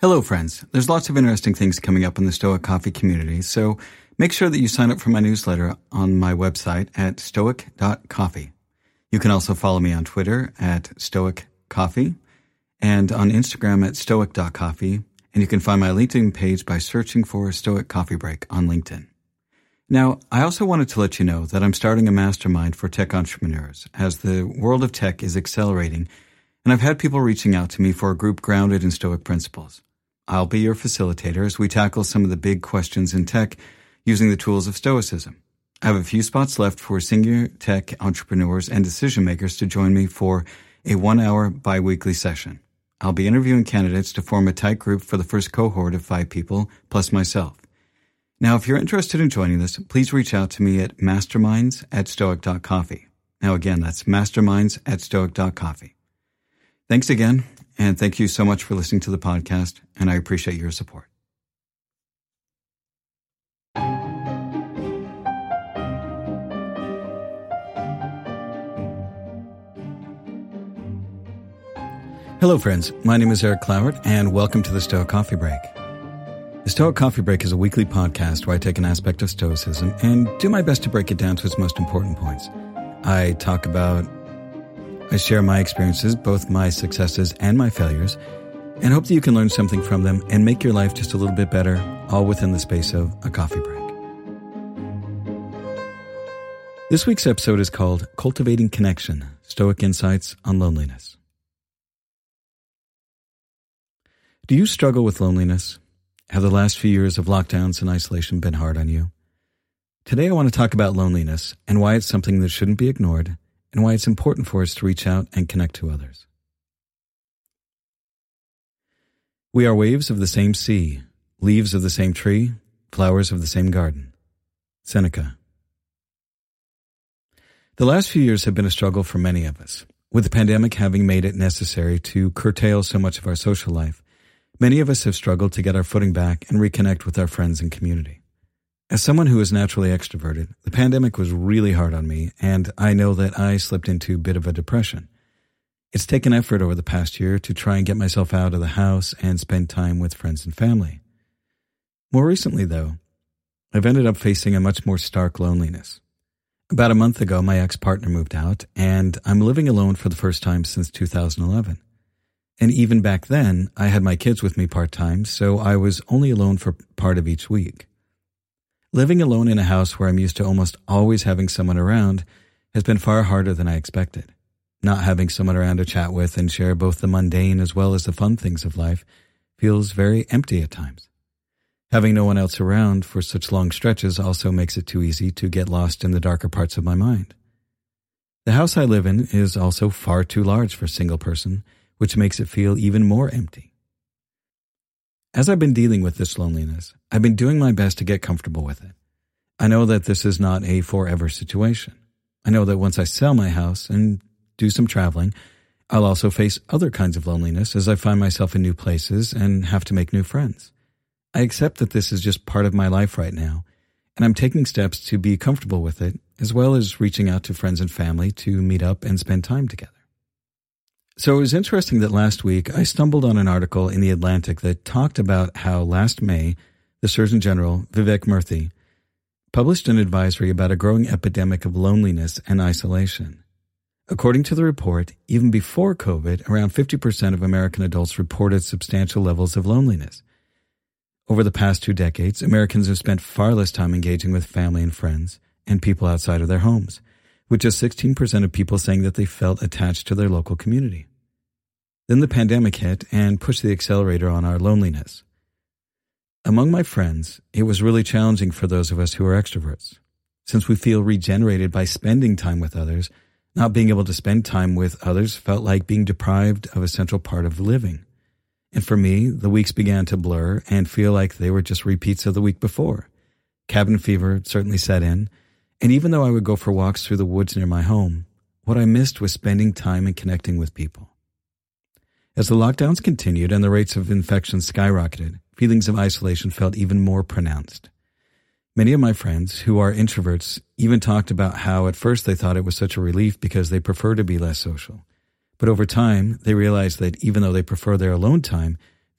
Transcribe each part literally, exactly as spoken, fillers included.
Hello, friends. There's lots of interesting things coming up in the Stoic Coffee community, so make sure that you sign up for my newsletter on my website at stoic dot coffee. You can also follow me on Twitter at stoic coffee and on Instagram at stoic dot coffee, and you can find my LinkedIn page by searching for Stoic Coffee Break on LinkedIn. Now, I also wanted to let you know that I'm starting a mastermind for tech entrepreneurs as the world of tech is accelerating, and I've had people reaching out to me for a group grounded in Stoic principles. I'll be your facilitator as we tackle some of the big questions in tech using the tools of Stoicism. I have a few spots left for senior tech entrepreneurs and decision makers to join me for a one-hour bi-weekly session. I'll be interviewing candidates to form a tight group for the first cohort of five people, plus myself. Now, if you're interested in joining this, please reach out to me at masterminds at stoic dot coffee. Now, again, that's masterminds at stoic dot coffee. Thanks again, and thank you so much for listening to the podcast, and I appreciate your support. Hello, friends. My name is Eric Cloward, and welcome to the Stoic Coffee Break. The Stoic Coffee Break is a weekly podcast where I take an aspect of Stoicism and do my best to break it down to its most important points. I talk about, I share my experiences, both my successes and my failures, and hope that you can learn something from them and make your life just a little bit better, all within the space of a coffee break. This week's episode is called Cultivating Connection, Stoic Insights on Loneliness. Do you struggle with loneliness? Have the last few years of lockdowns and isolation been hard on you? Today I want to talk about loneliness and why it's something that shouldn't be ignored and why it's important for us to reach out and connect to others. We are waves of the same sea, leaves of the same tree, flowers of the same garden. Seneca. The last few years have been a struggle for many of us. With the pandemic having made it necessary to curtail so much of our social life, many of us have struggled to get our footing back and reconnect with our friends and community. As someone who is naturally extroverted, the pandemic was really hard on me, and I know that I slipped into a bit of a depression. It's taken effort over the past year to try and get myself out of the house and spend time with friends and family. More recently, though, I've ended up facing a much more stark loneliness. About a month ago, my ex-partner moved out, and I'm living alone for the first time since two thousand eleven. And even back then, I had my kids with me part-time, so I was only alone for part of each week. Living alone in a house where I'm used to almost always having someone around has been far harder than I expected. Not having someone around to chat with and share both the mundane as well as the fun things of life feels very empty at times. Having no one else around for such long stretches also makes it too easy to get lost in the darker parts of my mind. The house I live in is also far too large for a single person, which makes it feel even more empty. As I've been dealing with this loneliness, I've been doing my best to get comfortable with it. I know that this is not a forever situation. I know that once I sell my house and do some traveling, I'll also face other kinds of loneliness as I find myself in new places and have to make new friends. I accept that this is just part of my life right now, and I'm taking steps to be comfortable with it, as well as reaching out to friends and family to meet up and spend time together. So it was interesting that last week I stumbled on an article in The Atlantic that talked about how last May, the Surgeon General, Vivek Murthy, published an advisory about a growing epidemic of loneliness and isolation. According to the report, even before COVID, around fifty percent of American adults reported substantial levels of loneliness. Over the past two decades, Americans have spent far less time engaging with family and friends and people outside of their homes, with just sixteen percent of people saying that they felt attached to their local community. Then the pandemic hit and pushed the accelerator on our loneliness. Among my friends, it was really challenging for those of us who are extroverts. Since we feel regenerated by spending time with others, not being able to spend time with others felt like being deprived of a central part of living. And for me, the weeks began to blur and feel like they were just repeats of the week before. Cabin fever certainly set in, and even though I would go for walks through the woods near my home, what I missed was spending time and connecting with people. As the lockdowns continued and the rates of infection skyrocketed, feelings of isolation felt even more pronounced. Many of my friends who are introverts even talked about how at first they thought it was such a relief because they prefer to be less social. But over time, they realized that even though they prefer their alone time,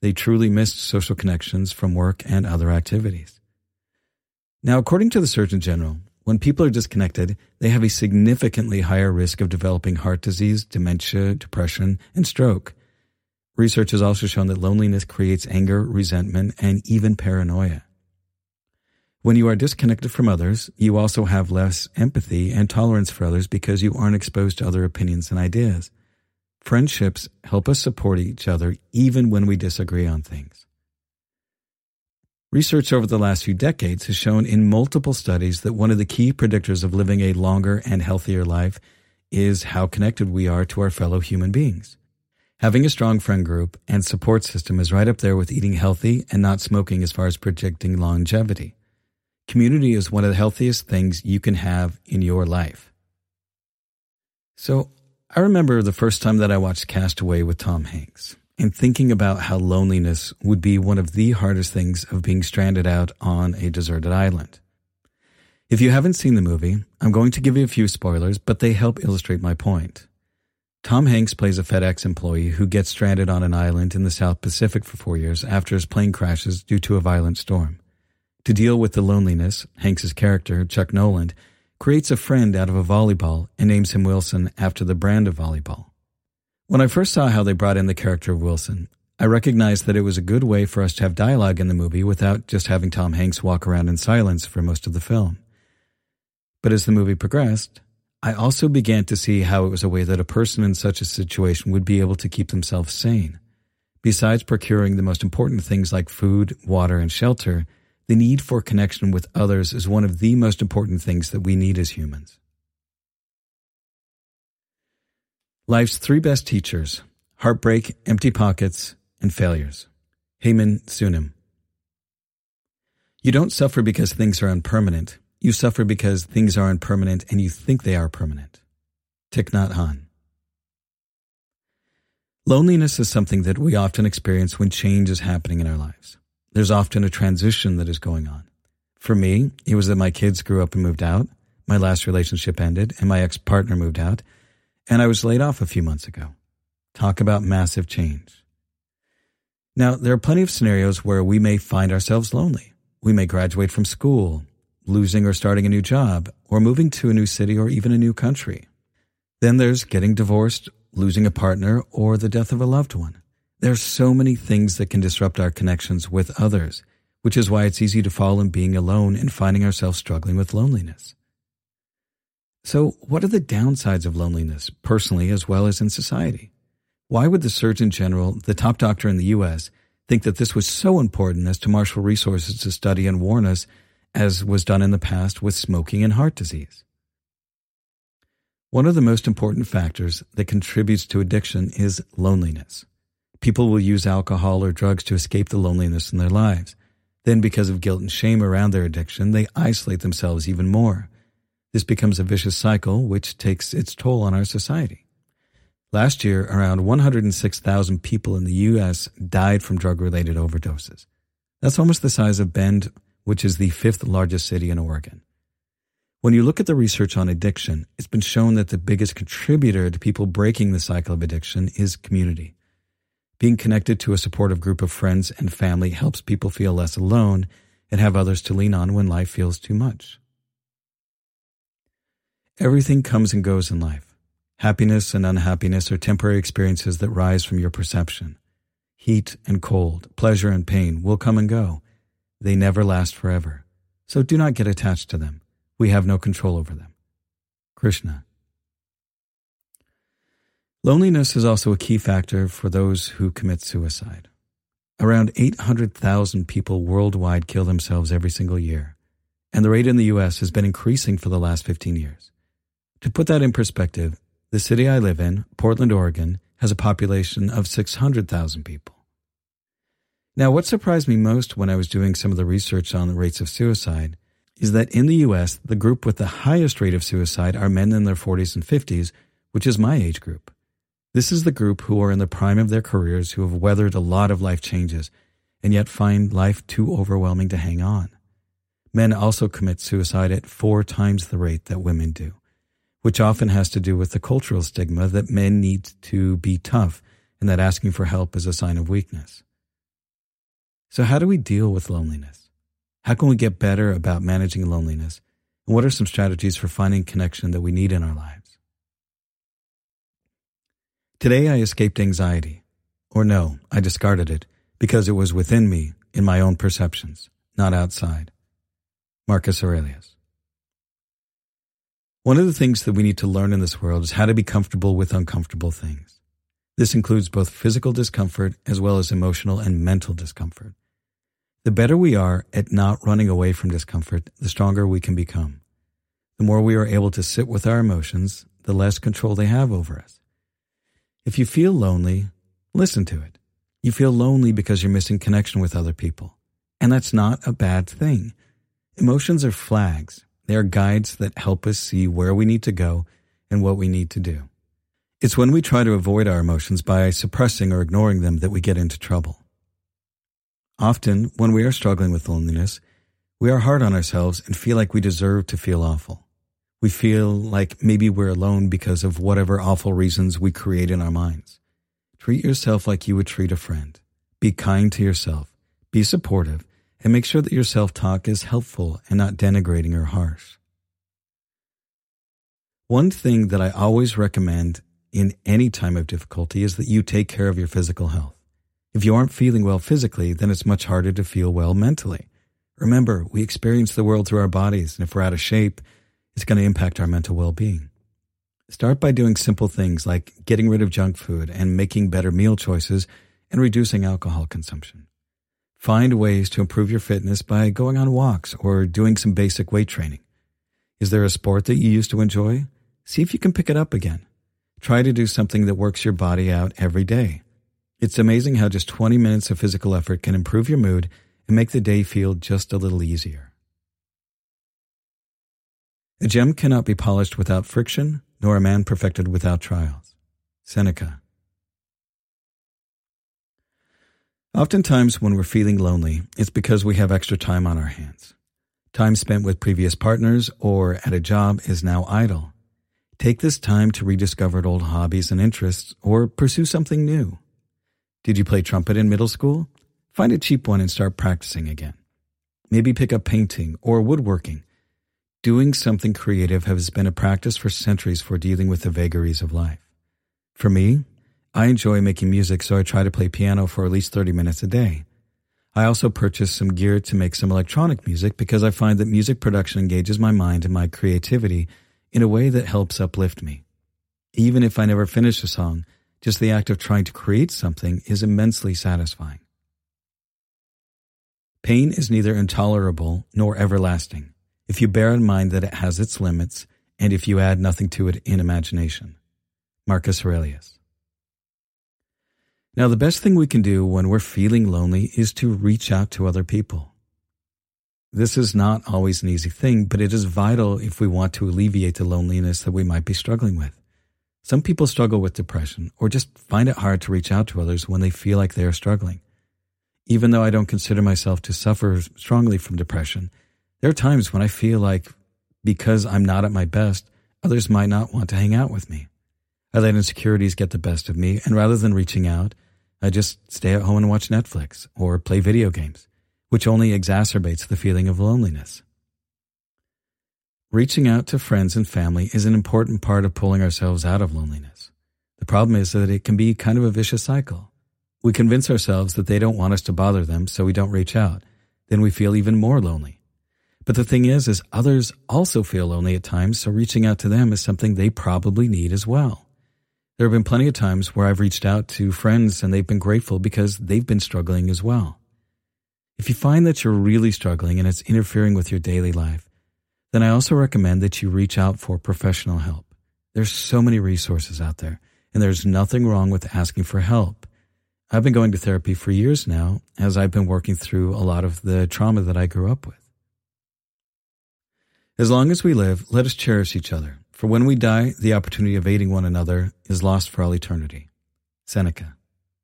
They truly missed social connections from work and other activities. Now, according to the Surgeon General, when people are disconnected, they have a significantly higher risk of developing heart disease, dementia, depression, and stroke. Research has also shown that loneliness creates anger, resentment, and even paranoia. When you are disconnected from others, you also have less empathy and tolerance for others because you aren't exposed to other opinions and ideas. Friendships help us support each other even when we disagree on things. Research over the last few decades has shown in multiple studies that one of the key predictors of living a longer and healthier life is how connected we are to our fellow human beings. Having a strong friend group and support system is right up there with eating healthy and not smoking as far as predicting longevity. Community is one of the healthiest things you can have in your life. So, I remember the first time that I watched Castaway with Tom Hanks and thinking about how loneliness would be one of the hardest things of being stranded out on a deserted island. If you haven't seen the movie, I'm going to give you a few spoilers, but they help illustrate my point. Tom Hanks plays a FedEx employee who gets stranded on an island in the South Pacific for four years after his plane crashes due to a violent storm. To deal with the loneliness, Hanks' character, Chuck Noland, creates a friend out of a volleyball and names him Wilson after the brand of volleyball. When I first saw how they brought in the character of Wilson, I recognized that it was a good way for us to have dialogue in the movie without just having Tom Hanks walk around in silence for most of the film. But as the movie progressed, I also began to see how it was a way that a person in such a situation would be able to keep themselves sane. Besides procuring the most important things like food, water, and shelter, the need for connection with others is one of the most important things that we need as humans. Life's three best teachers: heartbreak, empty pockets, and failures. Haemin Sunim. You don't suffer because things are impermanent. You suffer because things are impermanent and you think they are permanent. Thich Nhat Hanh. Loneliness is something that we often experience when change is happening in our lives. There's often a transition that is going on. For me, it was that my kids grew up and moved out, my last relationship ended, and my ex-partner moved out, and I was laid off a few months ago. Talk about massive change. Now, there are plenty of scenarios where we may find ourselves lonely. We may graduate from school, losing or starting a new job, or moving to a new city or even a new country. Then there's getting divorced, losing a partner, or the death of a loved one. There are so many things that can disrupt our connections with others, which is why it's easy to fall in being alone and finding ourselves struggling with loneliness. So, what are the downsides of loneliness, personally as well as in society? Why would the Surgeon General, the top doctor in the U S, think that this was so important as to marshal resources to study and warn us, as was done in the past with smoking and heart disease? One of the most important factors that contributes to addiction is loneliness. People will use alcohol or drugs to escape the loneliness in their lives. Then, because of guilt and shame around their addiction, they isolate themselves even more. This becomes a vicious cycle which takes its toll on our society. Last year, around one hundred six thousand people in the U S died from drug-related overdoses. That's almost the size of Bend, which is the fifth largest city in Oregon. When you look at the research on addiction, it's been shown that the biggest contributor to people breaking the cycle of addiction is community. Being connected to a supportive group of friends and family helps people feel less alone and have others to lean on when life feels too much. Everything comes and goes in life. Happiness and unhappiness are temporary experiences that rise from your perception. Heat and cold, pleasure and pain will come and go. They never last forever. So do not get attached to them. We have no control over them. Krishna. Loneliness is also a key factor for those who commit suicide. Around eight hundred thousand people worldwide kill themselves every single year, and the rate in the U S has been increasing for the last fifteen years. To put that in perspective, the city I live in, Portland, Oregon, has a population of six hundred thousand people. Now, what surprised me most when I was doing some of the research on the rates of suicide is that in the U S, the group with the highest rate of suicide are men in their forties and fifties, which is my age group. This is the group who are in the prime of their careers, who have weathered a lot of life changes, and yet find life too overwhelming to hang on. Men also commit suicide at four times the rate that women do, which often has to do with the cultural stigma that men need to be tough and that asking for help is a sign of weakness. So how do we deal with loneliness? How can we get better about managing loneliness? And what are some strategies for finding connection that we need in our lives? Today I escaped anxiety. Or no, I discarded it because it was within me, in my own perceptions, not outside. Marcus Aurelius. One of the things that we need to learn in this world is how to be comfortable with uncomfortable things. This includes both physical discomfort as well as emotional and mental discomfort. The better we are at not running away from discomfort, the stronger we can become. The more we are able to sit with our emotions, the less control they have over us. If you feel lonely, listen to it. You feel lonely because you're missing connection with other people. And that's not a bad thing. Emotions are flags. They are guides that help us see where we need to go and what we need to do. It's when we try to avoid our emotions by suppressing or ignoring them that we get into trouble. Often, when we are struggling with loneliness, we are hard on ourselves and feel like we deserve to feel awful. We feel like maybe we're alone because of whatever awful reasons we create in our minds. Treat yourself like you would treat a friend. Be kind to yourself. Be supportive. And make sure that your self-talk is helpful and not denigrating or harsh. One thing that I always recommend in any time of difficulty is that you take care of your physical health. If you aren't feeling well physically, then it's much harder to feel well mentally. Remember, we experience the world through our bodies, and if we're out of shape, it's going to impact our mental well-being. Start by doing simple things like getting rid of junk food and making better meal choices and reducing alcohol consumption. Find ways to improve your fitness by going on walks or doing some basic weight training. Is there a sport that you used to enjoy? See if you can pick it up again. Try to do something that works your body out every day. It's amazing how just twenty minutes of physical effort can improve your mood and make the day feel just a little easier. A gem cannot be polished without friction, nor a man perfected without trials. Seneca. Oftentimes when we're feeling lonely, it's because we have extra time on our hands. Time spent with previous partners or at a job is now idle. Take this time to rediscover old hobbies and interests or pursue something new. Did you play trumpet in middle school? Find a cheap one and start practicing again. Maybe pick up painting or woodworking. Doing something creative has been a practice for centuries for dealing with the vagaries of life. For me, I enjoy making music, so I try to play piano for at least thirty minutes a day. I also purchased some gear to make some electronic music because I find that music production engages my mind and my creativity in a way that helps uplift me. Even if I never finish a song, just the act of trying to create something is immensely satisfying. Pain is neither intolerable nor everlasting, if you bear in mind that it has its limits and if you add nothing to it in imagination. Marcus Aurelius. Now, the best thing we can do when we're feeling lonely is to reach out to other people. This is not always an easy thing, but it is vital if we want to alleviate the loneliness that we might be struggling with. Some people struggle with depression or just find it hard to reach out to others when they feel like they are struggling. Even though I don't consider myself to suffer strongly from depression, there are times when I feel like because I'm not at my best, others might not want to hang out with me. I let insecurities get the best of me, and rather than reaching out, I just stay at home and watch Netflix or play video games, which only exacerbates the feeling of loneliness. Reaching out to friends and family is an important part of pulling ourselves out of loneliness. The problem is that it can be kind of a vicious cycle. We convince ourselves that they don't want us to bother them, so we don't reach out. Then we feel even more lonely. But the thing is, is others also feel lonely at times, so reaching out to them is something they probably need as well. There have been plenty of times where I've reached out to friends and they've been grateful because they've been struggling as well. If you find that you're really struggling and it's interfering with your daily life, then I also recommend that you reach out for professional help. There's so many resources out there, and there's nothing wrong with asking for help. I've been going to therapy for years now, as I've been working through a lot of the trauma that I grew up with. As long as we live, let us cherish each other, for when we die, the opportunity of aiding one another is lost for all eternity. Seneca.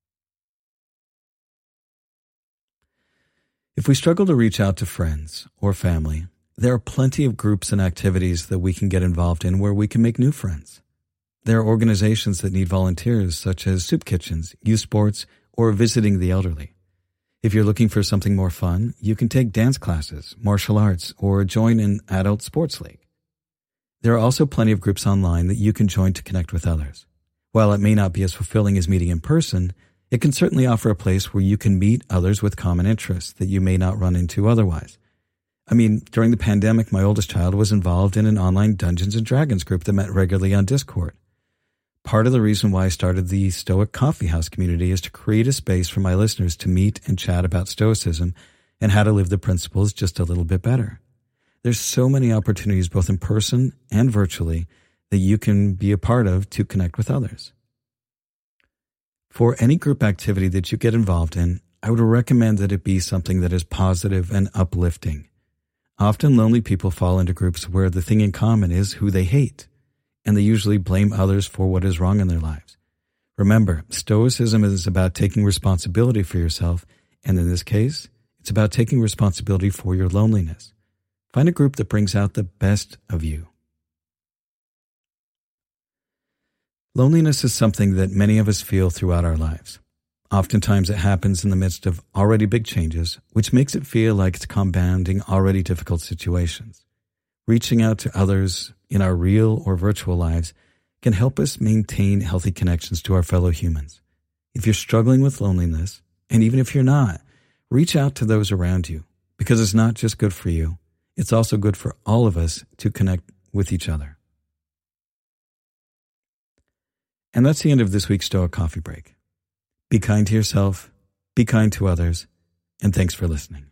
If we struggle to reach out to friends or family, there are plenty of groups and activities that we can get involved in where we can make new friends. There are organizations that need volunteers, such as soup kitchens, youth sports, or visiting the elderly. If you're looking for something more fun, you can take dance classes, martial arts, or join an adult sports league. There are also plenty of groups online that you can join to connect with others. While it may not be as fulfilling as meeting in person, it can certainly offer a place where you can meet others with common interests that you may not run into otherwise. I mean, during the pandemic, my oldest child was involved in an online Dungeons and Dragons group that met regularly on Discord. Part of the reason why I started the Stoic Coffee House community is to create a space for my listeners to meet and chat about Stoicism and how to live the principles just a little bit better. There's so many opportunities both in person and virtually that you can be a part of to connect with others. For any group activity that you get involved in, I would recommend that it be something that is positive and uplifting. Often lonely people fall into groups where the thing in common is who they hate, and they usually blame others for what is wrong in their lives. Remember, Stoicism is about taking responsibility for yourself, and in this case, it's about taking responsibility for your loneliness. Find a group that brings out the best of you. Loneliness is something that many of us feel throughout our lives. Oftentimes it happens in the midst of already big changes, which makes it feel like it's compounding already difficult situations. Reaching out to others in our real or virtual lives can help us maintain healthy connections to our fellow humans. If you're struggling with loneliness, and even if you're not, reach out to those around you, because it's not just good for you, it's also good for all of us to connect with each other. And that's the end of this week's Stoic Coffee Break. Be kind to yourself, be kind to others, and thanks for listening.